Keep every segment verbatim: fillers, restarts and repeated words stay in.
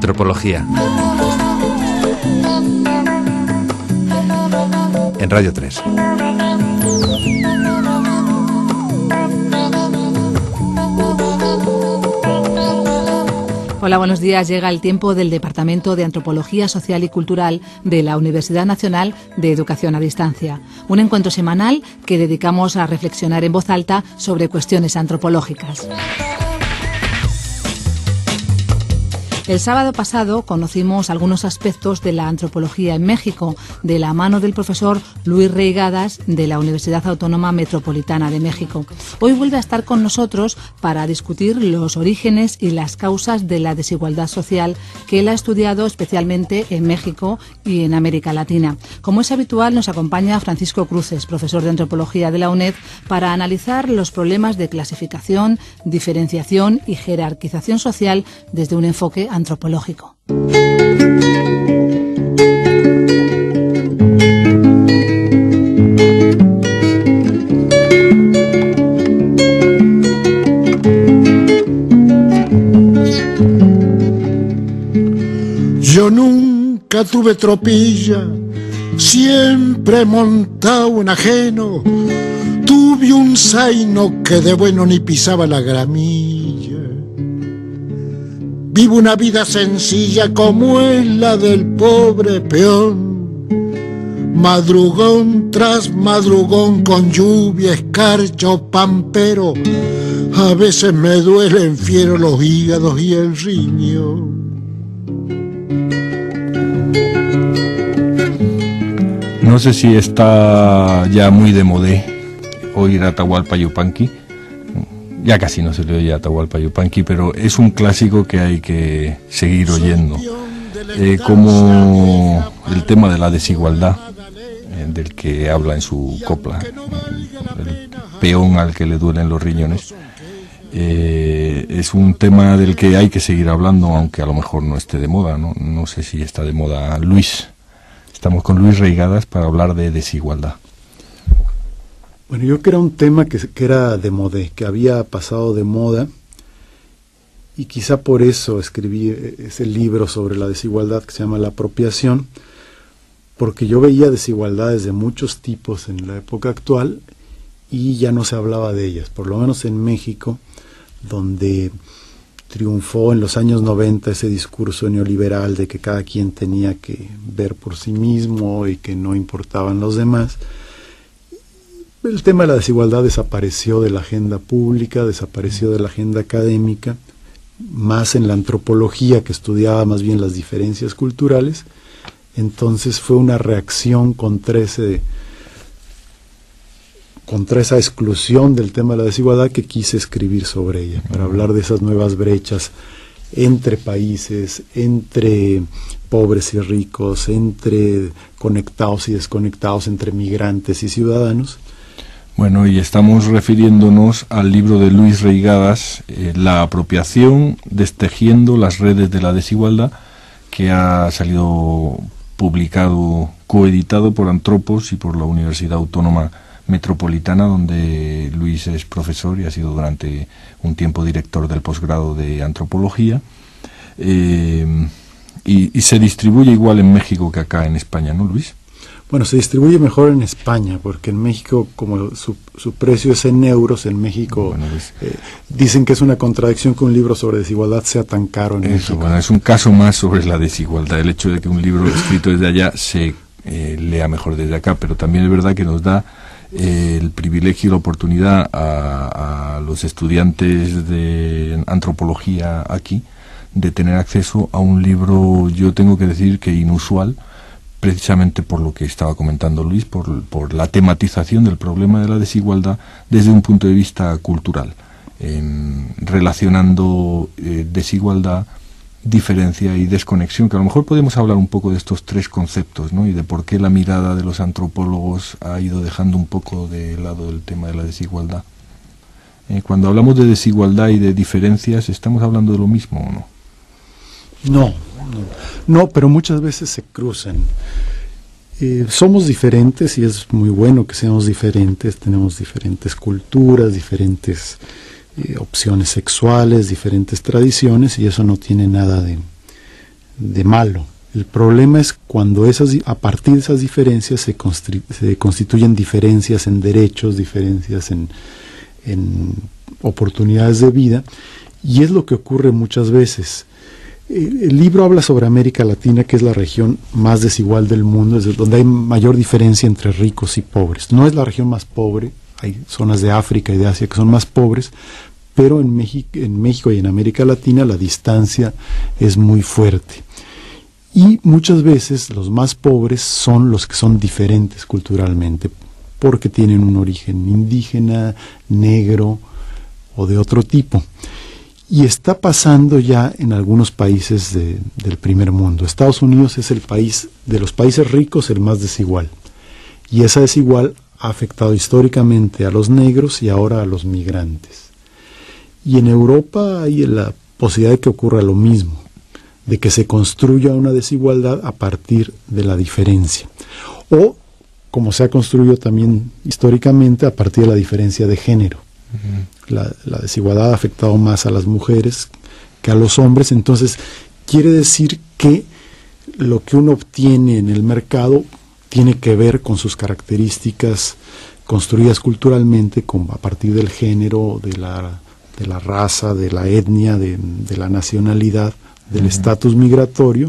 Antropología. En Radio tres. Hola, buenos días. Llega el tiempo del Departamento de Antropología Social y Cultural de la Universidad Nacional de Educación a Distancia. Un encuentro semanal que dedicamos a reflexionar en voz alta sobre cuestiones antropológicas. El sábado pasado conocimos algunos aspectos de la antropología en México, de la mano del profesor Luis Reigadas de la Universidad Autónoma Metropolitana de México. Hoy vuelve a estar con nosotros para discutir los orígenes y las causas de la desigualdad social que él ha estudiado especialmente en México y en América Latina. Como es habitual, nos acompaña Francisco Cruces, profesor de antropología de la UNED, para analizar los problemas de clasificación, diferenciación y jerarquización social desde un enfoque antropológico. Yo nunca tuve tropilla, siempre montado en ajeno. Tuve un zaino que de bueno ni pisaba la gramilla. Vivo una vida sencilla como es la del pobre peón. Madrugón tras madrugón con lluvia, escarcha o pampero. A veces me duelen fiero los hígados y el riñón. No sé si está ya muy de modé oír Atahualpa Yupanqui. Ya casi no se le oye Atahualpa Yupanqui, pero es un clásico que hay que seguir oyendo. Eh, como el tema de la desigualdad, eh, del que habla en su copla, eh, el peón al que le duelen los riñones. Eh, es un tema del que hay que seguir hablando, aunque a lo mejor no esté de moda, ¿no? No sé si está de moda Luis. Estamos con Luis Reigadas para hablar de desigualdad. Bueno, yo creo que era un tema que, que era de moda, que había pasado de moda, y quizá por eso escribí ese libro sobre la desigualdad que se llama La Apropiación, porque yo veía desigualdades de muchos tipos en la época actual y ya no se hablaba de ellas, por lo menos en México, donde triunfó en los años noventa ese discurso neoliberal de que cada quien tenía que ver por sí mismo y que no importaban los demás. El tema de la desigualdad desapareció de la agenda pública, desapareció de la agenda académica, más en la antropología, que estudiaba más bien las diferencias culturales. Entonces fue una reacción contra ese, contra esa exclusión del tema de la desigualdad que quise escribir sobre ella, para hablar de esas nuevas brechas entre países, entre pobres y ricos, entre conectados y desconectados, entre migrantes y ciudadanos. Bueno, y estamos refiriéndonos al libro de Luis Reigadas, eh, La Apropiación, destejiendo las redes de la desigualdad, que ha salido publicado, coeditado por Antropos y por la Universidad Autónoma Metropolitana, donde Luis es profesor y ha sido durante un tiempo director del posgrado de Antropología. Eh, y, y se distribuye igual en México que acá en España, ¿no, Luis? Bueno, se distribuye mejor en España, porque en México, como su, su precio es en euros, en México bueno, pues, eh, dicen que es una contradicción que un libro sobre desigualdad sea tan caro en eso, México. Bueno, es un caso más sobre la desigualdad, el hecho de que un libro escrito desde allá se eh, lea mejor desde acá, pero también es verdad que nos da eh, el privilegio y la oportunidad a, a los estudiantes de antropología aquí de tener acceso a un libro, yo tengo que decir que inusual, precisamente por lo que estaba comentando Luis, por, por la tematización del problema de la desigualdad desde un punto de vista cultural, eh, relacionando eh, desigualdad, diferencia y desconexión, que a lo mejor podemos hablar un poco de estos tres conceptos, ¿no? Y de por qué la mirada de los antropólogos ha ido dejando un poco de lado el tema de la desigualdad. Eh, cuando hablamos de desigualdad y de diferencias, ¿estamos hablando de lo mismo o no? No, no, no, pero muchas veces se cruzan. Eh, somos diferentes y es muy bueno que seamos diferentes, tenemos diferentes culturas, diferentes eh, opciones sexuales, diferentes tradiciones, y eso no tiene nada de, de malo. El problema es cuando esas, a partir de esas diferencias se, constri- se constituyen diferencias en derechos, diferencias en, en oportunidades de vida, y es lo que ocurre muchas veces. El libro habla sobre América Latina, que es la región más desigual del mundo, es donde hay mayor diferencia entre ricos y pobres. No es la región más pobre, hay zonas de África y de Asia que son más pobres, pero en México, en México y en América Latina la distancia es muy fuerte. Y muchas veces los más pobres son los que son diferentes culturalmente, porque tienen un origen indígena, negro o de otro tipo. Y está pasando ya en algunos países de, del primer mundo. Estados Unidos es el país, de los países ricos, el más desigual. Y esa desigual ha afectado históricamente a los negros y ahora a los migrantes. Y en Europa hay la posibilidad de que ocurra lo mismo, de que se construya una desigualdad a partir de la diferencia. O, como se ha construido también históricamente, a partir de la diferencia de género. La, la desigualdad ha afectado más a las mujeres que a los hombres, entonces quiere decir que lo que uno obtiene en el mercado tiene que ver con sus características construidas culturalmente, con, a partir del género, de la, de la raza, de la etnia, de, de la nacionalidad, del estatus uh-huh. migratorio,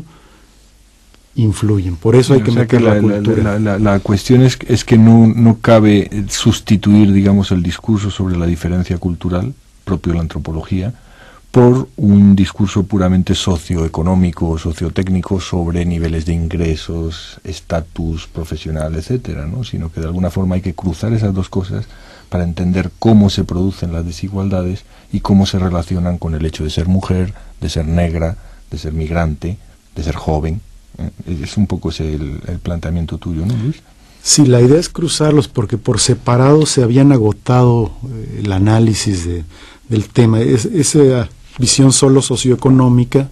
influyen. Por eso hay que o sea meter que la, la cultura. La, la, la, la cuestión es, es que no, no cabe sustituir, digamos, el discurso sobre la diferencia cultural, propio de la antropología, por un discurso puramente socioeconómico o sociotécnico sobre niveles de ingresos, estatus profesional, etcétera, ¿no? Sino que de alguna forma hay que cruzar esas dos cosas para entender cómo se producen las desigualdades y cómo se relacionan con el hecho de ser mujer, de ser negra, de ser migrante, de ser joven. Es un poco ese el, el planteamiento tuyo, ¿no, Luis? Sí, la idea es cruzarlos porque por separado se habían agotado eh, el análisis de, del tema. Es, esa visión solo socioeconómica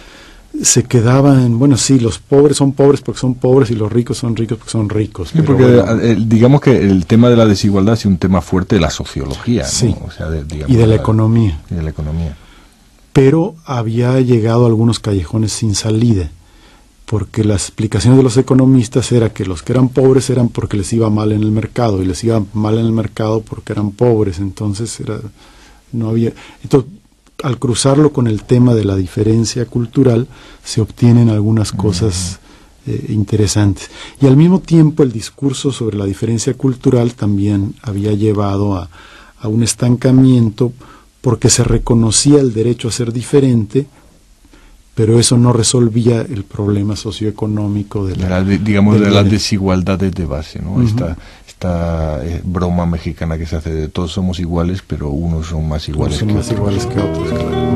se quedaba en, bueno, sí, los pobres son pobres porque son pobres y los ricos son ricos porque son ricos. Sí, porque bueno, el, digamos que el tema de la desigualdad es un tema fuerte de la sociología, sí, ¿no? O sea, de, digamos, y de la, la economía. Y de la economía. Pero había llegado a algunos callejones sin salida, porque las explicaciones de los economistas era que los que eran pobres eran porque les iba mal en el mercado, y les iba mal en el mercado porque eran pobres, entonces era, no había... Entonces, al cruzarlo con el tema de la diferencia cultural, se obtienen algunas cosas eh, interesantes. Y al mismo tiempo el discurso sobre la diferencia cultural también había llevado a, a un estancamiento, porque se reconocía el derecho a ser diferente, pero eso no resolvía el problema socioeconómico de la, de la de, digamos de de la las desigualdades de base, ¿no? Uh-huh. Esta, esta eh, broma mexicana que se hace de todos somos iguales, pero unos son más iguales, son que, más otros. iguales que otros.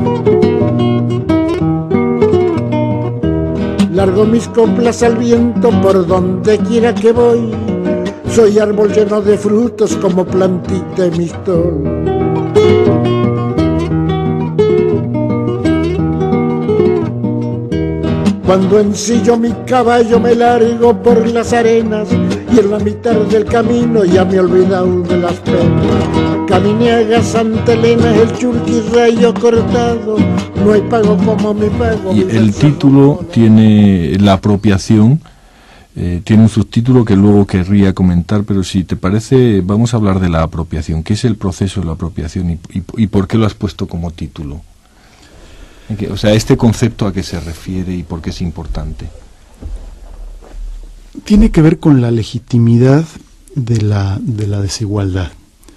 Claro. Largo mis coplas al viento por donde quiera que voy. Soy árbol lleno de frutos como plantita de mistol. Cuando ensillo mi caballo me largo por las arenas y en la mitad del camino ya me he olvidado de las penas. Caminé Santa Elena, el churquirrayo cortado, no hay pago como mi pago. Y el título tiene la apropiación, eh, tiene un subtítulo que luego querría comentar, pero si te parece vamos a hablar de la apropiación. ¿Qué es el proceso de la apropiación y, y, y por qué lo has puesto como título? O sea, este concepto a qué se refiere y por qué es importante. Tiene que ver con la legitimidad de la, de la desigualdad.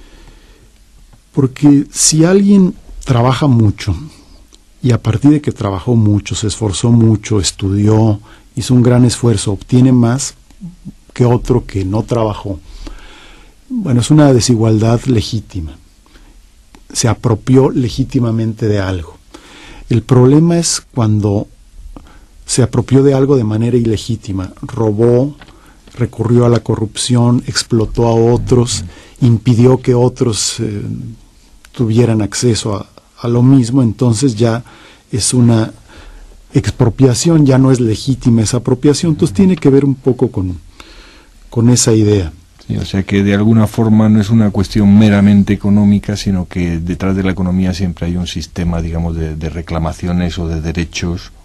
Porque si alguien trabaja mucho y a partir de que trabajó mucho, se esforzó mucho, estudió, hizo un gran esfuerzo, obtiene más que otro que no trabajó, bueno, es una desigualdad legítima. Se apropió legítimamente de algo. El problema es cuando se apropió de algo de manera ilegítima, robó, recurrió a la corrupción, explotó a otros, impidió que otros eh, tuvieran acceso a, a lo mismo, entonces ya es una expropiación, ya no es legítima esa apropiación, entonces tiene que ver un poco con, con esa idea. Sí, o sea que de alguna forma no es una cuestión meramente económica, sino que detrás de la economía siempre hay un sistema, digamos, de, de reclamaciones o de derechos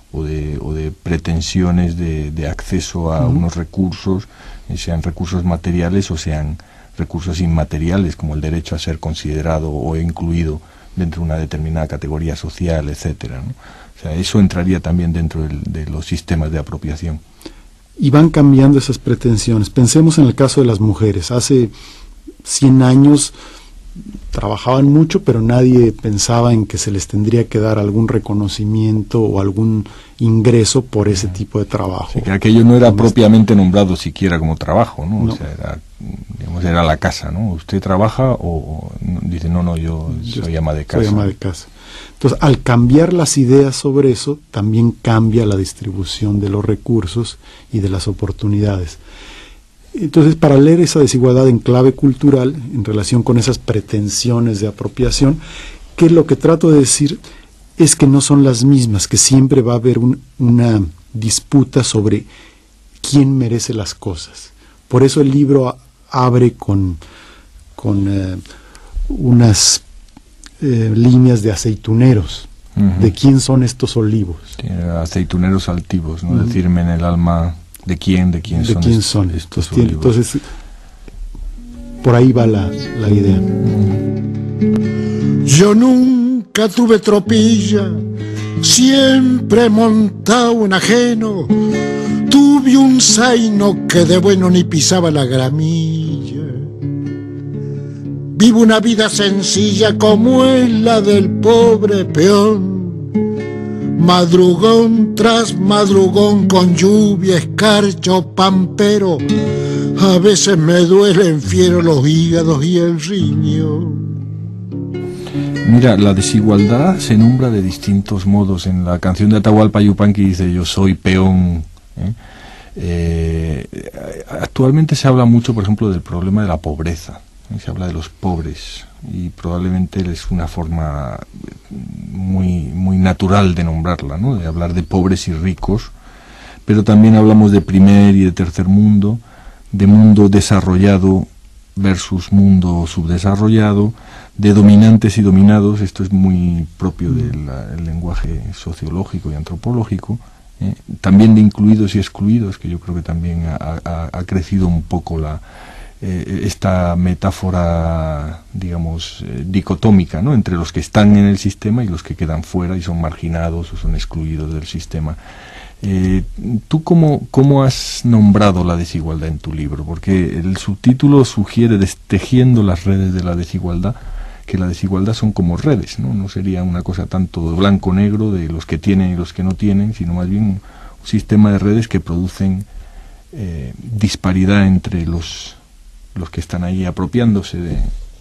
o de, o de pretensiones de, de acceso a uh-huh. unos recursos, sean recursos materiales o sean recursos inmateriales, como el derecho a ser considerado o incluido dentro de una determinada categoría social, etcétera, ¿no? O sea, eso entraría también dentro del, de los sistemas de apropiación. Y van cambiando esas pretensiones. Pensemos en el caso de las mujeres. Hace cien años trabajaban mucho, pero nadie pensaba en que se les tendría que dar algún reconocimiento o algún ingreso por ese tipo de trabajo. Sí, que aquello no era propiamente nombrado siquiera como trabajo, ¿no? No. O sea, era, digamos, era la casa, ¿no? ¿Usted trabaja? O, o dice, no, no, yo, yo soy ama de casa. Soy ama de casa. Entonces, al cambiar las ideas sobre eso, también cambia la distribución de los recursos y de las oportunidades. Entonces, para leer esa desigualdad en clave cultural, en relación con esas pretensiones de apropiación, que lo que trato de decir es que no son las mismas, que siempre va a haber un, una disputa sobre quién merece las cosas. Por eso el libro abre con, con eh, unas eh, líneas de aceituneros. Uh-huh. ¿De quién son estos olivos? Sí, aceituneros altivos, ¿no? Uh-huh. Decirme en el alma... ¿De quién? ¿De quién ¿De son, quién estos, son estos estos olivos? Entonces, por ahí va la, la idea. Yo nunca tuve tropilla, siempre montado en ajeno. Tuve un zaino que de bueno ni pisaba la gramilla. Vivo una vida sencilla como es la del pobre peón. Madrugón tras madrugón con lluvia, escarcha o pampero. A veces me duelen fiero los hígados y el riñón. Mira, la desigualdad se nombra de distintos modos. En la canción de Atahualpa Yupanqui dice yo soy peón. ¿eh? Eh, actualmente se habla mucho, por ejemplo, del problema de la pobreza. ¿eh? Se habla de los pobres. Y probablemente es una forma muy muy natural de nombrarla, ¿no? De hablar de pobres y ricos, pero también hablamos de primer y de tercer mundo, de mundo desarrollado versus mundo subdesarrollado, de dominantes y dominados. Esto es muy propio del el lenguaje sociológico y antropológico, ¿eh? También de incluidos y excluidos, que yo creo que también ha, ha, ha crecido un poco la Eh, esta metáfora, digamos, eh, dicotómica, ¿no? Entre los que están en el sistema y los que quedan fuera y son marginados o son excluidos del sistema. Eh, ¿Tú cómo, cómo has nombrado la desigualdad en tu libro? Porque el subtítulo sugiere, destejiendo las redes de la desigualdad, que la desigualdad son como redes, ¿no? No sería una cosa tanto de blanco-negro, de los que tienen y los que no tienen, sino más bien un, un sistema de redes que producen eh, disparidad entre los los que están ahí apropiándose de...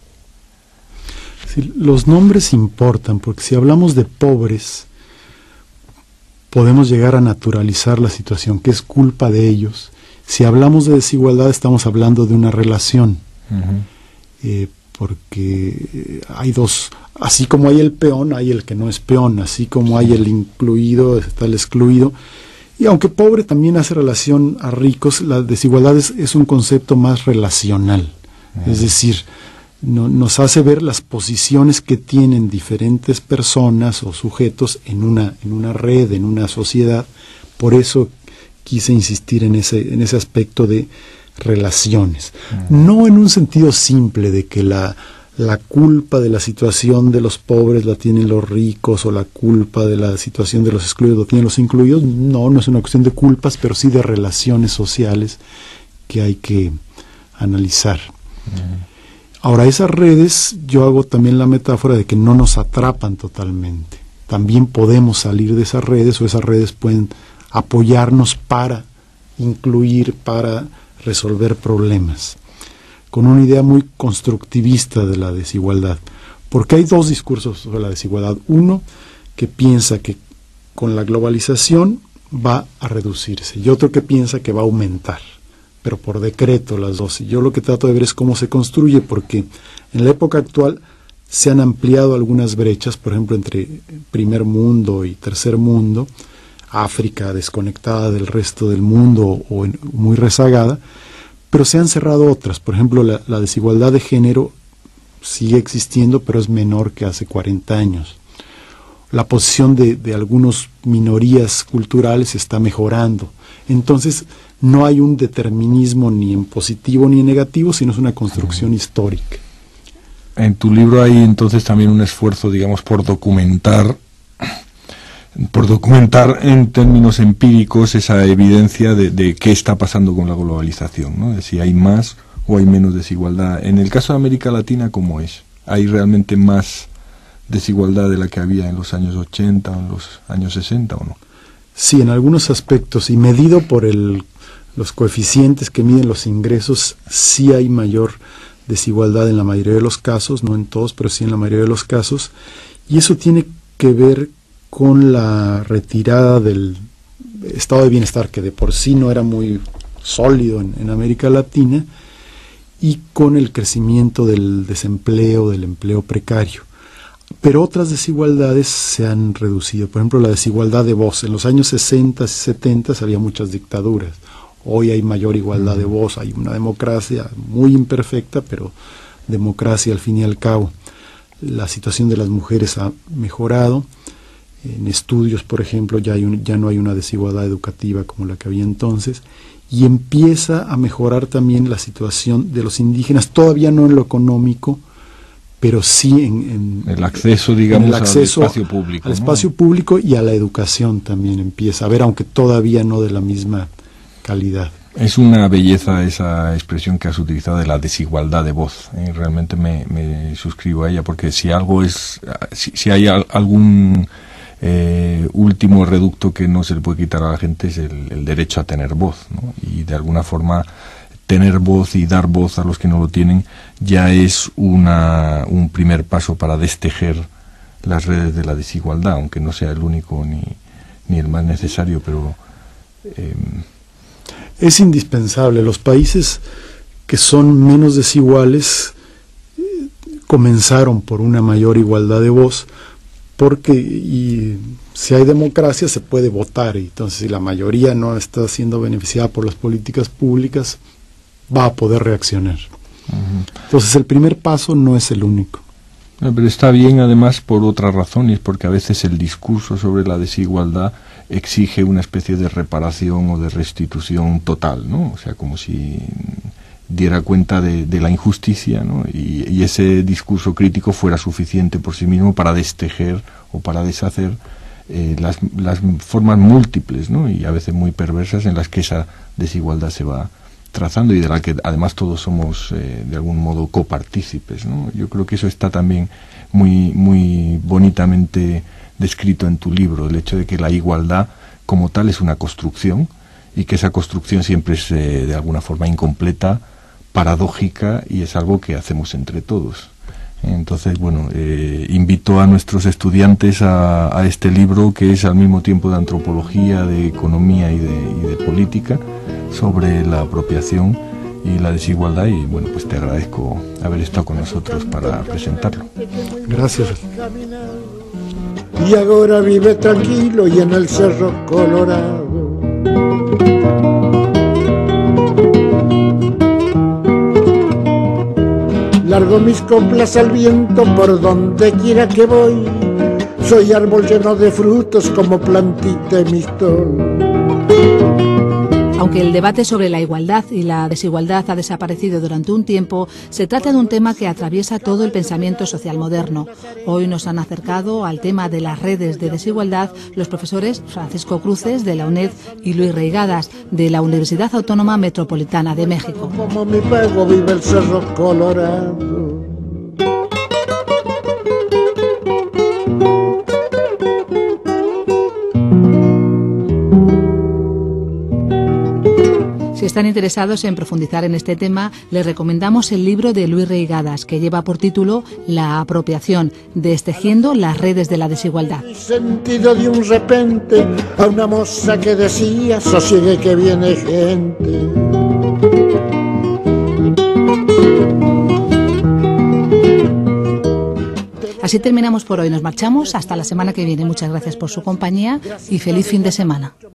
Sí, los nombres importan, porque si hablamos de pobres, podemos llegar a naturalizar la situación, que es culpa de ellos. Si hablamos de desigualdad, estamos hablando de una relación, uh-huh. eh, porque hay dos, así como hay el peón, hay el que no es peón, así como hay el incluido, está el excluido. Y aunque pobre también hace relación a ricos, la desigualdad es, es un concepto más relacional. Uh-huh. Es decir, no, nos hace ver las posiciones que tienen diferentes personas o sujetos en una, en una red, en una sociedad. Por eso quise insistir en ese, en ese aspecto de relaciones. Uh-huh. No en un sentido simple de que la... la culpa de la situación de los pobres la tienen los ricos, o la culpa de la situación de los excluidos la tienen los incluidos. No, no es una cuestión de culpas, pero sí de relaciones sociales que hay que analizar. Uh-huh. Ahora, esas redes, yo hago también la metáfora de que no nos atrapan totalmente. También podemos salir de esas redes, o esas redes pueden apoyarnos para incluir, para resolver problemas, con una idea muy constructivista de la desigualdad, porque hay dos discursos sobre la desigualdad. Uno que piensa que con la globalización va a reducirse, y otro que piensa que va a aumentar, pero por decreto las dos. Y yo lo que trato de ver es cómo se construye, porque en la época actual se han ampliado algunas brechas, por ejemplo, entre primer mundo y tercer mundo, África desconectada del resto del mundo o en, muy rezagada, pero se han cerrado otras. Por ejemplo, la, la desigualdad de género sigue existiendo, pero es menor que hace cuarenta años. la posición de, de algunas minorías culturales está mejorando. Entonces, no hay un determinismo ni en positivo ni en negativo, sino es una construcción histórica. En tu libro hay entonces también un esfuerzo, digamos, por documentar, por documentar en términos empíricos esa evidencia de, de qué está pasando con la globalización, ¿no? De si hay más o hay menos desigualdad. En el caso de América Latina, ¿cómo es? ¿Hay realmente más desigualdad de la que había en los años ochenta o en los años sesenta o no? Sí, en algunos aspectos, y medido por el, los coeficientes que miden los ingresos, sí hay mayor desigualdad en la mayoría de los casos, no en todos, pero sí en la mayoría de los casos, y eso tiene que ver con la retirada del estado de bienestar, que de por sí no era muy sólido en, en América Latina, y con el crecimiento del desempleo, del empleo precario. Pero otras desigualdades se han reducido. Por ejemplo, la desigualdad de voz. En los años sesenta y setenta había muchas dictaduras. Hoy hay mayor igualdad de voz, hay una democracia muy imperfecta, pero democracia al fin y al cabo. La situación de las mujeres ha mejorado. En estudios, por ejemplo, ya, hay un, ya no hay una desigualdad educativa como la que había entonces. Y empieza a mejorar también la situación de los indígenas, todavía no en lo económico, pero sí en, en el acceso, digamos, en el acceso al espacio público. Al ¿no? espacio público y a la educación también empieza a ver, aunque todavía no de la misma calidad. Es una belleza esa expresión que has utilizado de la desigualdad de voz. ¿eh? Realmente me, me suscribo a ella, porque si algo es, si, si hay al, algún eh, último reducto que no se le puede quitar a la gente es el, el derecho a tener voz, ¿no? Y de alguna forma tener voz y dar voz a los que no lo tienen ya es una, un primer paso para destejer las redes de la desigualdad, aunque no sea el único ni, ni el más necesario, pero eh, es indispensable. Los países que son menos desiguales eh, comenzaron por una mayor igualdad de voz, porque y si hay democracia se puede votar, y entonces si la mayoría no está siendo beneficiada por las políticas públicas, va a poder reaccionar. Uh-huh. Entonces el primer paso no es el único. Pero está bien además por otras razones, porque a veces el discurso sobre la desigualdad exige una especie de reparación o de restitución total, ¿no? O sea, como si diera cuenta de, de la injusticia, ¿no? Y, y ese discurso crítico fuera suficiente por sí mismo para destejer o para deshacer eh, las, las formas múltiples, ¿no? Y a veces muy perversas en las que esa desigualdad se va trazando y de la que además todos somos eh, de algún modo copartícipes, ¿no? Yo creo que eso está también muy muy bonitamente descrito en tu libro, el hecho de que la igualdad como tal es una construcción y que esa construcción siempre es eh, de alguna forma incompleta, paradójica, y es algo que hacemos entre todos. Entonces, bueno, eh, invito a nuestros estudiantes a, a este libro, que es al mismo tiempo de antropología, de economía y de, y de política, sobre la apropiación y la desigualdad, y bueno, pues te agradezco haber estado con nosotros para presentarlo. Gracias. Y ahora vive tranquilo y en el Cerro Colorado. Largo mis coplas al viento por donde quiera que voy. Soy árbol lleno de frutos como plantita de mistol. Aunque el debate sobre la igualdad y la desigualdad ha desaparecido durante un tiempo, se trata de un tema que atraviesa todo el pensamiento social moderno. Hoy nos han acercado al tema de las redes de desigualdad los profesores Francisco Cruces, de la UNED, y Luis Reigadas, de la Universidad Autónoma Metropolitana de México. Como mi pago vive el Cerro Colorado. Si están interesados en profundizar en este tema, les recomendamos el libro de Luis Reigadas, que lleva por título La apropiación, destejiendo las redes de la desigualdad. Sentido de un repente a una moza que decía: sosiegue que viene gente. Así terminamos por hoy. Nos marchamos hasta la semana que viene. Muchas gracias por su compañía y feliz fin de semana.